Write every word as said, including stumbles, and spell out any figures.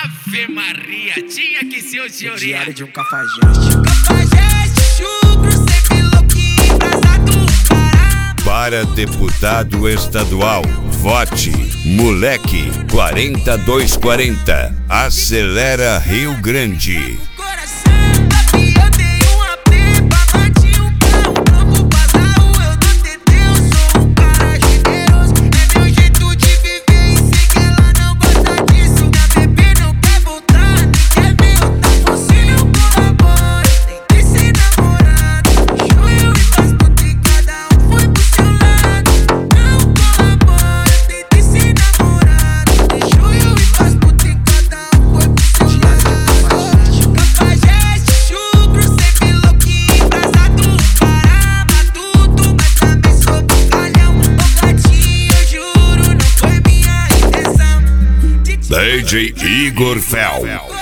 Ave Maria, tinha que ser o senhoria. Diário de um cafajeste. Cafajeste, chucro, sempre louquinho, embrasado do Pará. Para deputado estadual, vote Moleque quarenta e dois quarenta. Acelera Rio Grande. Coração, papi, eu tenho uma prepa, bati um carro novo, bazarro, eu dou T T, eu sou um cara generoso. É meu jeito de viver e sei que ela não gosta disso. Minha bebê não quer voltar, nem quer ver eu tá fosse. Não colabora, tem que ser namorado. Deixou eu e faz tudo e cada um foi pro seu lado. Não colabora, tem que ser namorado. Deixou eu e faz tudo e cada um foi pro seu lado. Cafajeste, chucro, sempre louquinho, embrasado do Pará. Matuto, mas também sou brincalhão. Ô gatinho, eu juro, não foi minha intenção. D J Igor Fel.